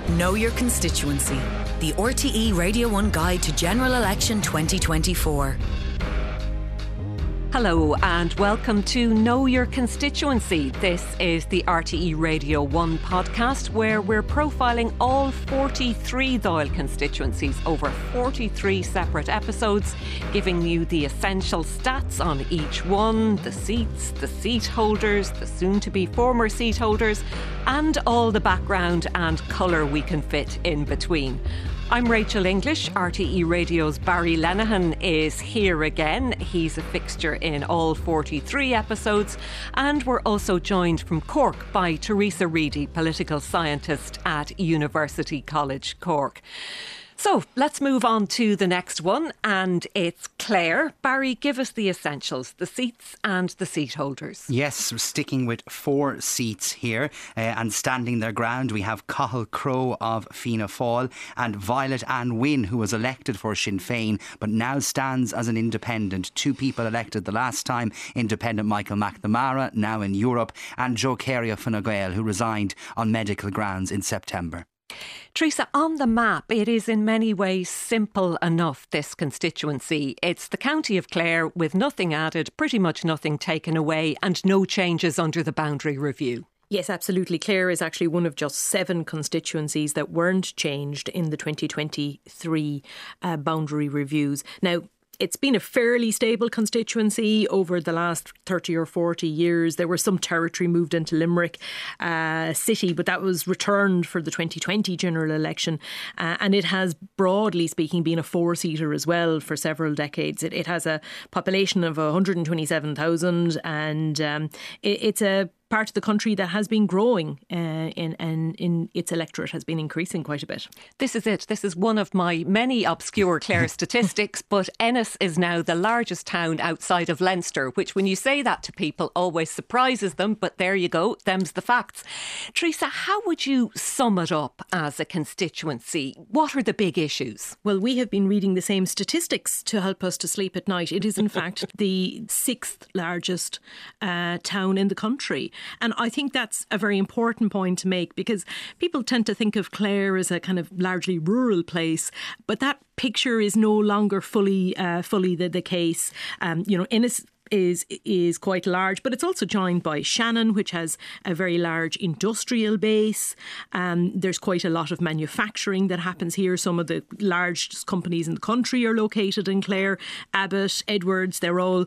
Know Your Constituency, the RTE Radio 1 Guide to General Election 2024. Hello and welcome to Know Your Constituency. This is the RTE Radio 1 podcast where we're profiling all 43 Dáil constituencies over 43 separate episodes, giving you the essential stats on each one, the seats, the seat holders, the soon-to-be former seat holders, and all the background and colour we can fit in between. I'm Rachel English. RTE Radio's Barry Lenihan is here again. He's a fixture in all 43 episodes. And we're also joined from Cork by Teresa Reedy, political scientist at University College Cork. So let's move on to the next one, and it's Clare. Barry, give us the essentials, the seats and the seat holders. Yes, we're sticking with 4 seats here and standing their ground. We have Cathal Crowe of Fianna Fáil and Violet Ann Wynne, who was elected for Sinn Féin but now stands as an independent. 2 people elected the last time, independent Michael McNamara, now in Europe, and Joe Carey of Fine Gael, who resigned on medical grounds in September. Teresa, on the map, it is in many ways simple enough, this constituency. It's the county of Clare with nothing added, pretty much nothing taken away, and no changes under the boundary review. Yes, absolutely. Clare is actually one of just 7 constituencies that weren't changed in the 2023 boundary reviews. Now, it's been a fairly stable constituency over the last 30 or 40 years. There was some territory moved into Limerick City, but that was returned for the 2020 general election. And it has, broadly speaking, been a 4-seater as well for several decades. It has a population of 127,000 and it's a part of the country that has been growing in its electorate has been increasing quite a bit. This is it. This is one of my many obscure Clare statistics, but Ennis is now the largest town outside of Leinster, which when you say that to people always surprises them, but there you go, them's the facts. Teresa, how would you sum it up as a constituency? What are the big issues? Well, we have been reading the same statistics to help us to sleep at night. It is in fact the 6th largest town in the country. And I think that's a very important point to make because people tend to think of Clare as a kind of largely rural place, but that picture is no longer fully the case. Ennis is quite large, but it's also joined by Shannon, which has a very large industrial base. There's quite a lot of manufacturing that happens here. Some of the largest companies in the country are located in Clare. Abbott, Edwards, they're all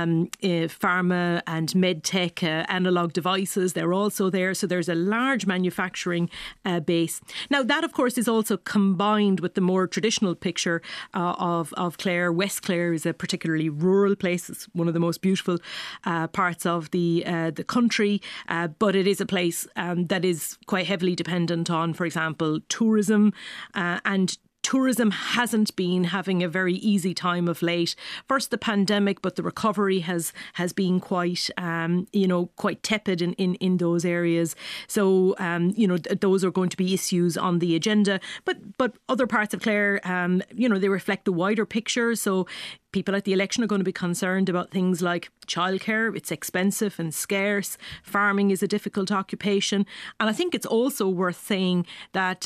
pharma and medtech analogue devices. They're also there. So there's a large manufacturing base. Now, that, of course, is also combined with the more traditional picture of Clare. West Clare is a particularly rural place. It's one of the most beautiful parts of the country, but it is a place that is quite heavily dependent on, for example, tourism and tourism hasn't been having a very easy time of late. First the pandemic, but the recovery has been quite quite tepid in those areas. So those are going to be issues on the agenda. But other parts of Clare, they reflect the wider picture. So people at the election are going to be concerned about things like childcare. It's expensive and scarce. Farming is a difficult occupation. And I think it's also worth saying that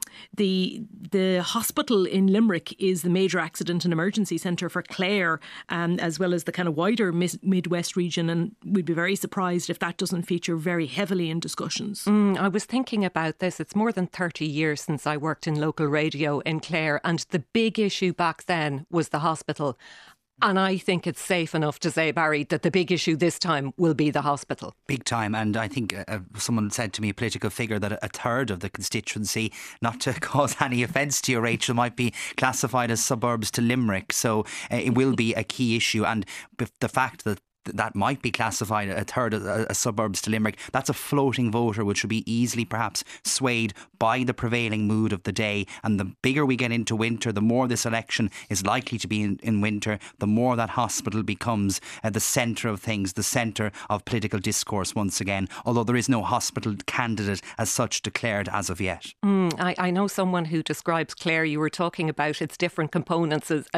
the hospital in Limerick is the major accident and emergency centre for Clare, as well as the kind of wider Midwest region. And we'd be very surprised if that doesn't feature very heavily in discussions. I was thinking about this. It's more than 30 years since I worked in local radio in Clare, and the big issue back then was the hospital. And I think it's safe enough to say, Barry, that the big issue this time will be the hospital. Big time. And I think someone said to me, a political figure, that a third of the constituency, not to cause any offence to you, Rachel, might be classified as suburbs to Limerick. So it will be a key issue. And the fact that might be classified a third of suburbs to Limerick, that's a floating voter which would be easily perhaps swayed by the prevailing mood of the day. And the bigger we get into winter, the more this election is likely to be in winter, the more that hospital becomes the centre of things, the centre of political discourse once again, although there is no hospital candidate as such declared as of yet. I know someone who describes Clare, you were talking about its different components as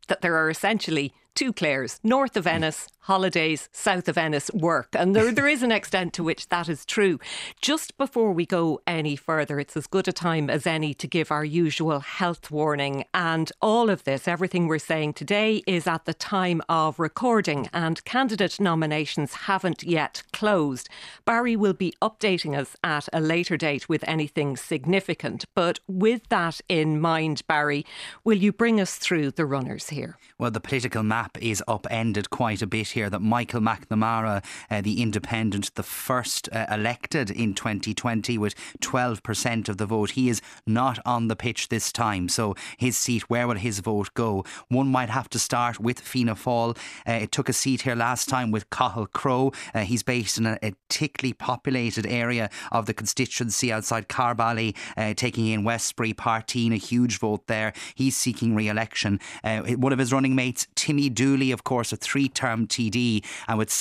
that there are essentially two Clares, north of Ennis, holidays, south of Ennis, work. And there is an extent to which that is true. Just before we go any further, it's as good a time as any to give our usual health warning. And all of this, everything we're saying today, is at the time of recording, and candidate nominations haven't yet closed. Barry will be updating us at a later date with anything significant. But with that in mind, Barry, will you bring us through the runners here? Well, the political map is upended quite a bit here. That Michael McNamara, the independent, the first elected in 2020 with 12% of the vote, he is not on the pitch this time. So his seat, where will his vote go? One might have to start with Fianna Fáil. It took a seat here last time with Cathal Crowe. He's based in a thickly populated area of the constituency outside Carbally, taking in Westbury, Partine, a huge vote there. He's seeking re-election. One of his running mates, Timmy Dooley, of course, a 3-term TD, and with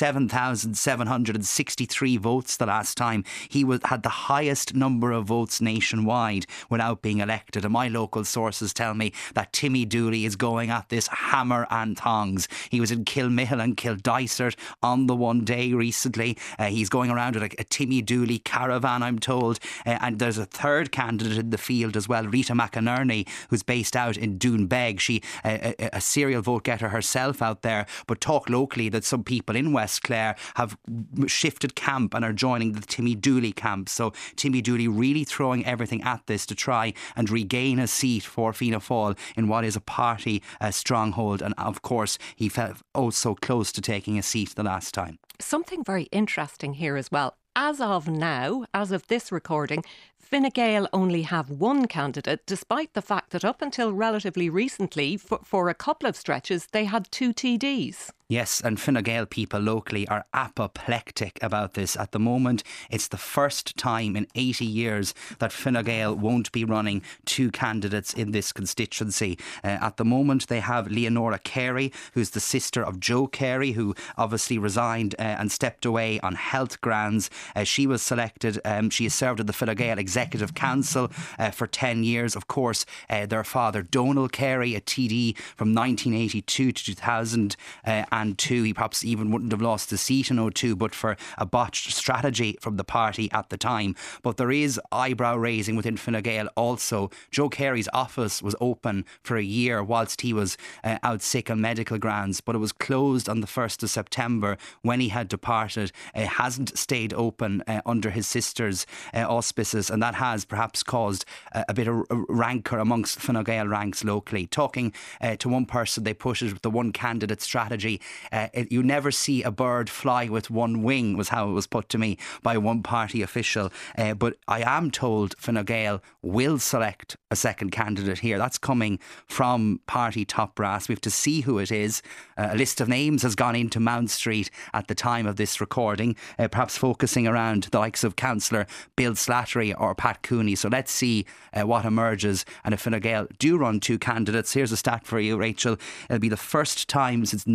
7,763 votes the last time, he had the highest number of votes nationwide without being elected. And my local sources tell me that Timmy Dooley is going at this hammer and tongs. He was in Kilmihill and Kildysart on the one day recently. He's going around with a Timmy Dooley caravan, I'm told. And there's a third candidate in the field as well, Rita McInerney, who's based out in Doonbeg. She a serial vote getter herself out there, but talk locally that some people in West Clare have shifted camp and are joining the Timmy Dooley camp. So Timmy Dooley really throwing everything at this to try and regain a seat for Fianna Fáil in what is a party stronghold. And of course, he felt so close to taking a seat the last time. Something very interesting here as well. As of now, as of this recording, Fine Gael only have one candidate, despite the fact that up until relatively recently, for a couple of stretches, they had two TDs. Yes, and Fine Gael people locally are apoplectic about this. At the moment, it's the first time in 80 years that Fine Gael won't be running two candidates in this constituency. At the moment, they have Leonora Carey, who's the sister of Joe Carey, who obviously resigned and stepped away on health grounds. She was selected. She has served in the Fine Gael Executive Council for 10 years. Of course, their father, Donal Carey, a TD from 1982 to 2002. He perhaps even wouldn't have lost the seat in 2002 but for a botched strategy from the party at the time. But there is eyebrow raising within Fine Gael also. Joe Carey's office was open for a year whilst he was out sick on medical grounds, but it was closed on the 1st of September when he had departed. It hasn't stayed open under his sister's auspices, and that has perhaps caused a bit of rancour amongst Fine Gael ranks locally. Talking to one person, they put it with the one candidate strategy. You never see a bird fly with one wing, was how it was put to me by one party official. But I am told Fine Gael will select a second candidate here. That's coming from party top brass. We have to see who it is. A list of names has gone into Mount Street at the time of this recording, perhaps focusing around the likes of Councillor Bill Slattery or Pat Cooney. So let's see what emerges. And if Fine Gael do run two candidates, here's a stat for you, Rachel. It'll be the first time since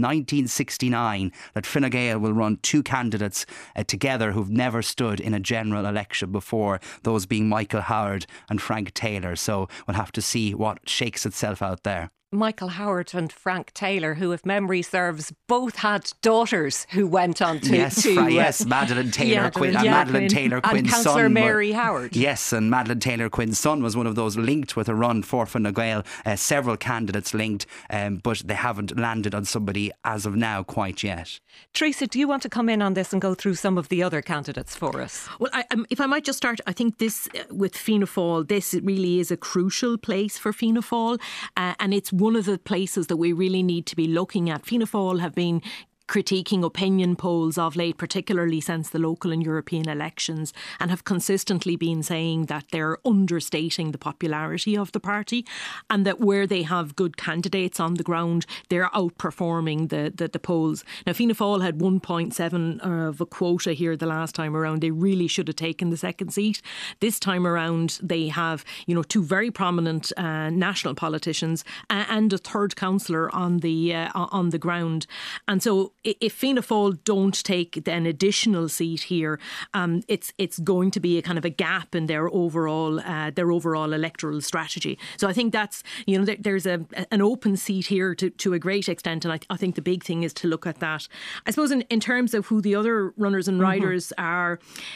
1969 that Fine Gael will run two candidates together who've never stood in a general election before, those being Michael Howard and Frank Taylor. So we'll have to see what shakes itself out there. Michael Howard and Frank Taylor, who, if memory serves, both had daughters who went on to... Yes, Madeleine Taylor Quinn and Madeleine Taylor Quinn's son. And Councillor Mary Howard. Yes, and Madeleine Taylor Quinn's son was one of those linked with a run for Fine Gael. Several candidates linked, but they haven't landed on somebody as of now quite yet. Teresa, do you want to come in on this and go through some of the other candidates for us? Well, if I might just start, I think this, with Fianna Fáil, this really is a crucial place for Fianna Fáil, and it's one of the places that we really need to be looking at. Fianna Fáil have been critiquing opinion polls of late, particularly since the local and European elections, and have consistently been saying that they're understating the popularity of the party, and that where they have good candidates on the ground, they're outperforming the polls. Now, Fianna Fáil had 1.7 of a quota here the last time around. They really should have taken the second seat. This time around, they have, two very prominent national politicians and a third councillor on the ground. And so if Fianna Fáil don't take an additional seat here, it's going to be a kind of a gap in their overall electoral strategy. So I think that's, there's an open seat here to a great extent, and I think the big thing is to look at that. I suppose in terms of who the other runners and riders are,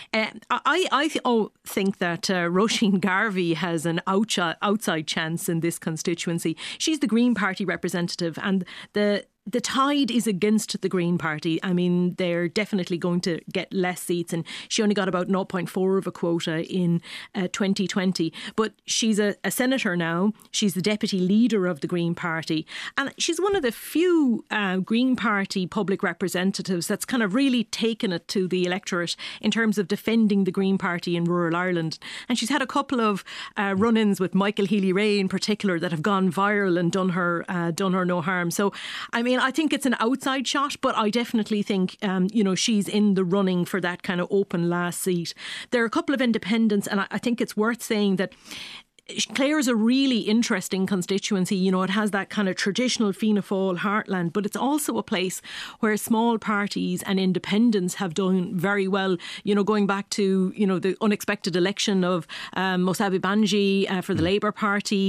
I think that Roisin Garvey has an outside chance in this constituency. She's the Green Party representative, and the tide is against the Green Party. I mean, they're definitely going to get less seats, and she only got about 0.4 of a quota in 2020. But she's a senator now. She's the deputy leader of the Green Party, and she's one of the few Green Party public representatives that's kind of really taken it to the electorate in terms of defending the Green Party in rural Ireland. And she's had a couple of run-ins with Michael Healy-Rae in particular that have gone viral and done her no harm. So, I mean, I think it's an outside shot, but I definitely think, she's in the running for that kind of open last seat. There are a couple of independents, and I think it's worth saying that Clare is a really interesting constituency. It has that kind of traditional Fianna Fáil heartland, but it's also a place where small parties and independents have done very well. Going back to, the unexpected election of Mosabi Banji for the Labour Party.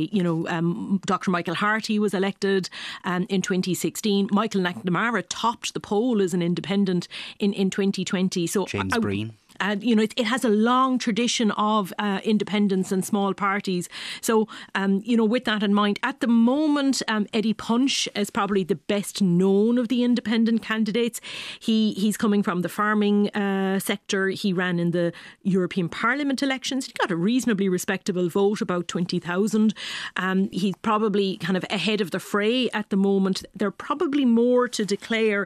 Dr. Michael Harty was elected in 2016. Michael McNamara topped the poll as an independent in 2020. So James Breen. It has a long tradition of independence and small parties. So, with that in mind, at the moment, Eddie Punch is probably the best known of the independent candidates. He's coming from the farming sector. He ran in the European Parliament elections. He got a reasonably respectable vote, about 20,000. He's probably kind of ahead of the fray at the moment. There are probably more to declare,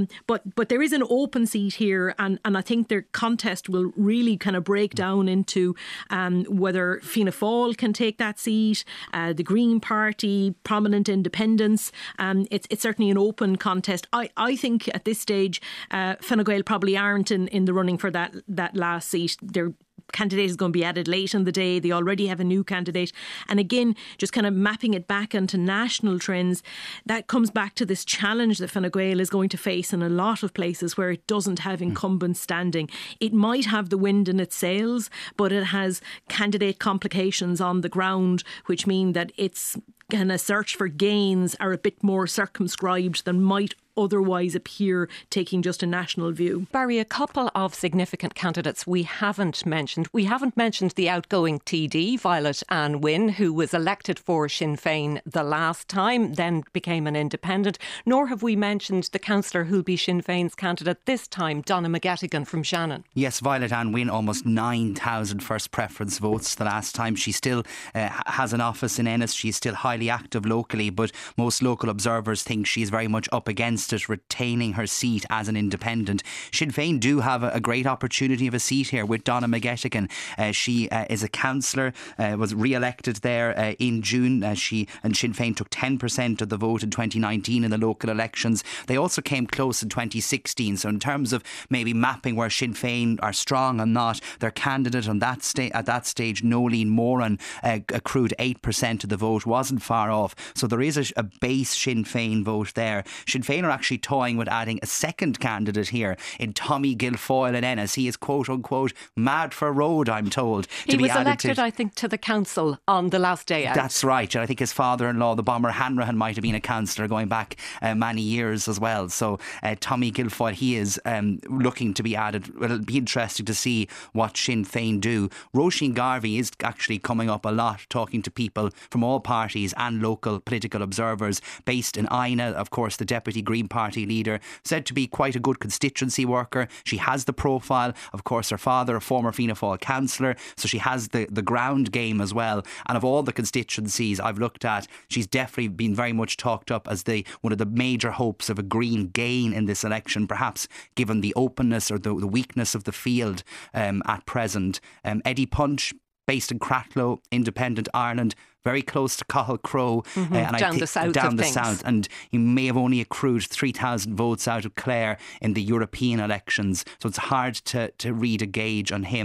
but there is an open seat here, and I think their contest will really kind of break down into whether Fianna Fáil can take that seat, the Green Party, prominent independents. It's certainly an open contest. I think at this stage, Fine Gael probably aren't in the running for that last seat. Their candidate is going to be added late in the day. They already have a new candidate. And again, just kind of mapping it back into national trends, that comes back to this challenge that Fine Gael is going to face in a lot of places where it doesn't have incumbent standing. It might have the wind in its sails, but it has candidate complications on the ground, which mean that its kind of search for gains are a bit more circumscribed than might otherwise appear, taking just a national view. Barry, a couple of significant candidates we haven't mentioned. We haven't mentioned the outgoing TD, Violet Anne Wynne, who was elected for Sinn Féin the last time, then became an independent, nor have we mentioned the councillor who'll be Sinn Féin's candidate this time, Donna McGettigan from Shannon. Yes, Violet Anne Wynne, almost 9,000 first preference votes the last time. She still has an office in Ennis. She's still highly active locally, but most local observers think she's very much up against it, retaining her seat as an independent. Sinn Féin do have a great opportunity of a seat here with Donna McGettigan. She is a councillor, was re-elected there in June. And Sinn Féin took 10% of the vote in 2019 in the local elections. They also came close in 2016. So in terms of maybe mapping where Sinn Féin are strong and not, their candidate on that at that stage, Nolene Moran, accrued 8% of the vote, wasn't far off. So there is a base Sinn Féin vote there. Sinn Féin are actually toying with adding a second candidate here in Tommy Guilfoyle in Ennis. He is quote unquote mad for road, I'm told. He was elected, I think, to the council on the last day out. That's right. And I think his father-in-law, the bomber Hanrahan, might have been a councillor going back many years as well. So Tommy Guilfoyle, he is looking to be added. It'll be interesting to see what Sinn Féin do. Roisin Garvey is actually coming up a lot, talking to people from all parties and local political observers, based in Ina, of course, the Deputy Green Party leader, said to be quite a good constituency worker. She has the profile. Of course, her father, a former Fianna Fáil councillor, so she has the ground game as well. And of all the constituencies I've looked at, she's definitely been very much talked up as one of the major hopes of a Green gain in this election, perhaps given the openness or the weakness of the field at present. Eddie Punch, based in Cratloe, Independent Ireland, very close to Cathal Crowe, and down the south, and he may have only accrued 3,000 votes out of Clare in the European elections, so it's hard to read a gauge on him.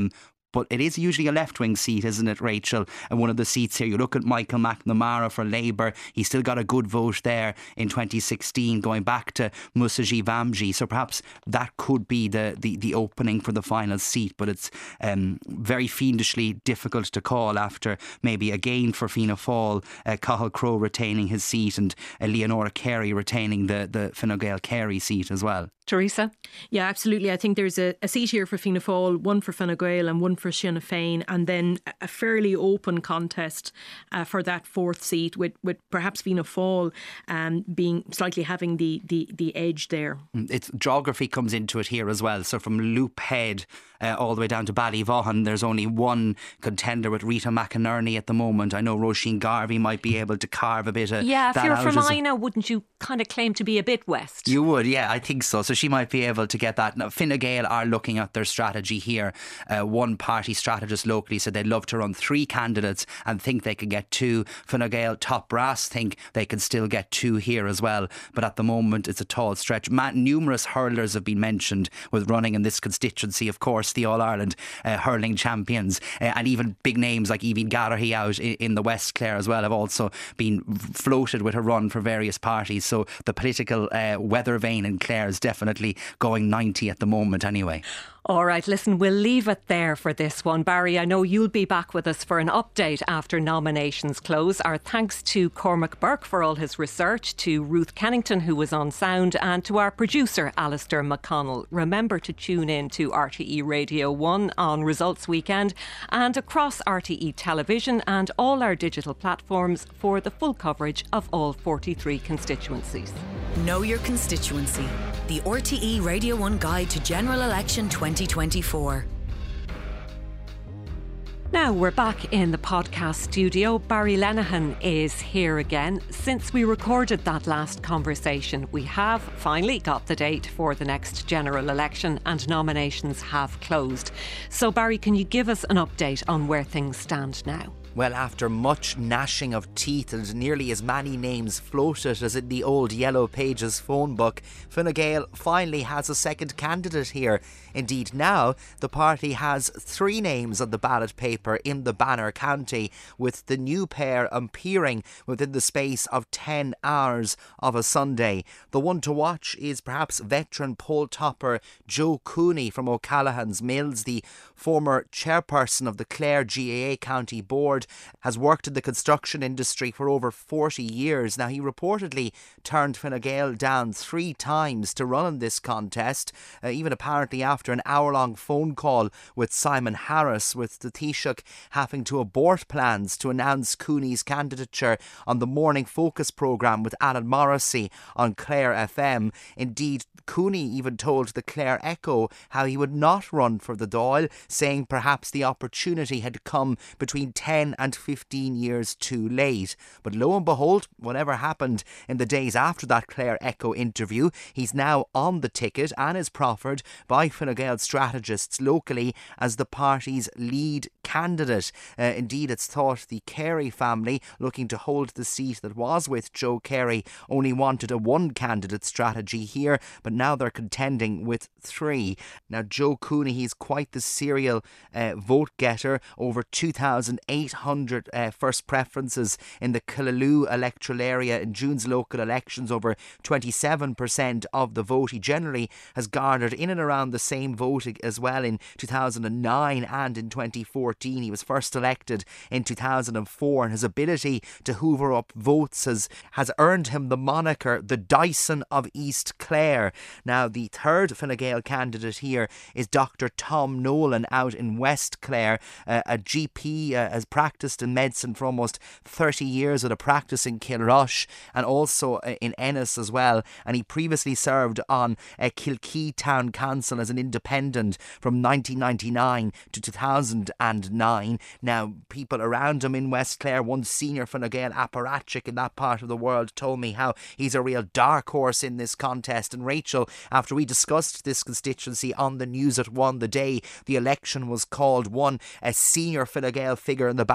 but it is usually a left-wing seat, isn't it, Rachel? And one of the seats here, you look at Michael McNamara for Labour, he still got a good vote there in 2016, going back to Musaji Vamji. So perhaps that could be the opening for the final seat, but it's very fiendishly difficult to call after maybe again for Fianna Fáil, Cathal Crowe retaining his seat and Leonora Carey retaining the Fine Gael Kerry seat as well. Teresa? Yeah, absolutely. I think there's a seat here for Fianna Fáil, one for Fine Gael and one for Sinn Féin, and then a fairly open contest for that fourth seat, with perhaps Fianna Fáil being slightly having the edge there. It's geography comes into it here as well. So from Loop Head all the way down to Ballyvaughan, there's only one contender with Rita McInerney at the moment. I know Roisin Garvey might be able to carve a bit of that out. If you're from Ina, wouldn't you kind of claim to be a bit west? You would, yeah, I think so. So she might be able to get that. Now, Fine Gael are looking at their strategy here. One party strategist locally said they'd love to run 3 candidates and think they could get 2. Fine Gael top brass think they can still get 2 here as well. But at the moment, it's a tall stretch. Numerous hurlers have been mentioned with running in this constituency. Of course, the All-Ireland hurling champions and even big names like Evie Gallagher out in the West Clare as well have also been floated with a run for various parties. So the political weather vane in Clare is definitely going 90 at the moment anyway. All right, listen, we'll leave it there for this one. Barry, I know you'll be back with us for an update after nominations close. Our thanks to Cormac Burke for all his research, to Ruth Kennington, who was on sound, and to our producer, Alistair McConnell. Remember to tune in to RTE Radio 1 on Results Weekend and across RTE Television and all our digital platforms for the full coverage of all 43 constituencies. Know your constituency. The RTE Radio 1 Guide to General Election 2024. Now we're back in the podcast studio. Barry Lenihan is here again. Since we recorded that last conversation, we have finally got the date for the next general election and nominations have closed. So Barry, can you give us an update on where things stand now? Well, after much gnashing of teeth and nearly as many names floated as in the old Yellow Pages phone book, Fine Gael finally has a second candidate here. Indeed, now the party has 3 names on the ballot paper in the Banner County, with the new pair appearing within the space of 10 hours of a Sunday. The one to watch is perhaps veteran poll topper Joe Cooney from O'Callaghan's Mills, the former chairperson of the Clare GAA County Board, has worked in the construction industry for over 40 years. Now, he reportedly turned Fine Gael down 3 times to run in this contest, even apparently after an hour-long phone call with Simon Harris, with the Taoiseach having to abort plans to announce Cooney's candidature on the Morning Focus programme with Alan Morrissey on Clare FM. Indeed, Cooney even told the Clare Echo how he would not run for the Dáil, saying perhaps the opportunity had come between 10 and 15 years too late. But lo and behold, whatever happened in the days after that Clare Echo interview, he's now on the ticket and is proffered by Fine Gael strategists locally as the party's lead candidate. Indeed, it's thought the Carey family, looking to hold the seat that was with Joe Carey, only wanted a one-candidate strategy here, but now they're contending with 3. Now, Joe Cooney, he's quite the serial vote-getter, over 2,800 first preferences in the Killaloe electoral area in June's local elections, over 27% of the vote. He generally has garnered in and around the same vote as well in 2009 and in 2014. He was first elected in 2004, and his ability to hoover up votes has earned him the moniker the Dyson of East Clare. Now, the third Fine Gael candidate here is Dr. Tom Nolan out in West Clare, a GP, has practiced in medicine for almost 30 years with a practice in Kilrush and also in Ennis as well, and he previously served on Kilkee Town Council as an independent from 1999 to 2009. Now, people around him in West Clare, one senior Fine Gael apparatchik in that part of the world, told me how he's a real dark horse in this contest. And Rachel, after we discussed this constituency on the news at 1 the day the election was called, a senior Fine Gael figure in the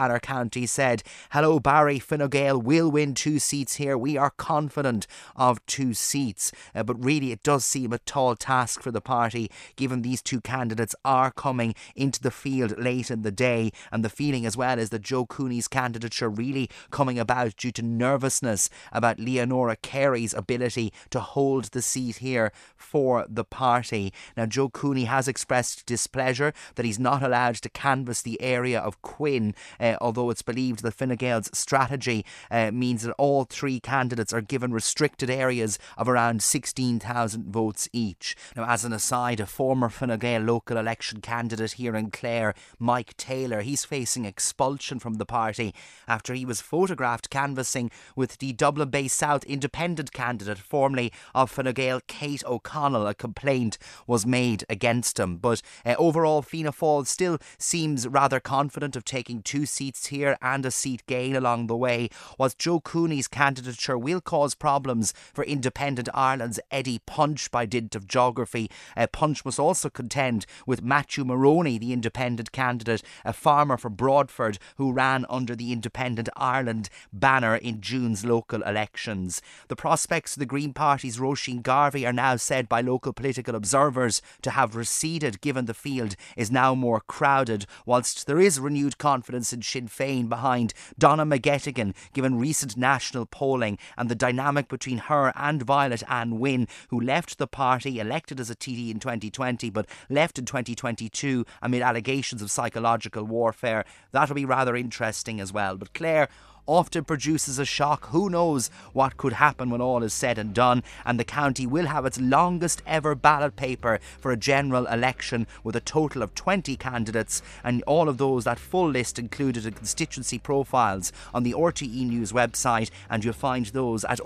Banner County said, "Hello Barry, Fine Gael will win 2 seats here. We are confident of 2 seats." But really it does seem a tall task for the party, given these 2 candidates are coming into the field late in the day, and the feeling as well is that Joe Cooney's candidature really coming about due to nervousness about Leonora Carey's ability to hold the seat here for the party. Now, Joe Cooney has expressed displeasure that he's not allowed to canvass the area of Quinn, although it's believed that Fine Gael's strategy means that all 3 candidates are given restricted areas of around 16,000 votes each. Now, as an aside, a former Fine Gael local election candidate here in Clare, Mike Taylor, he's facing expulsion from the party after he was photographed canvassing with the Dublin-based South Independent candidate, formerly of Fine Gael, Kate O'Connell. A complaint was made against him. But overall, Fianna Fáil still seems rather confident of taking 2 seats here and a seat gain along the way, whilst Joe Cooney's candidature will cause problems for Independent Ireland's Eddie Punch by dint of geography. Punch must also contend with Matthew Maroney, the Independent candidate, a farmer for Broadford who ran under the Independent Ireland banner in June's local elections. The prospects of the Green Party's Roisin Garvey are now said by local political observers to have receded, given the field is now more crowded, whilst there is renewed confidence in Sinn Féin behind Donna McGettigan, given recent national polling and the dynamic between her and Violet Ann Wynne, who left the party, elected as a TD in 2020 but left in 2022 amid allegations of psychological warfare. That'll be rather interesting as well. But Clare often produces a shock. Who knows what could happen when all is said and done, and the county will have its longest ever ballot paper for a general election with a total of 20 candidates, and all of those, that full list included in constituency profiles on the RTE News website, and you'll find those at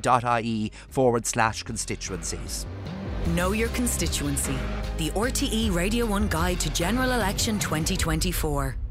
rte.ie/constituencies. Know your constituency. The RTE Radio 1 Guide to General Election 2024.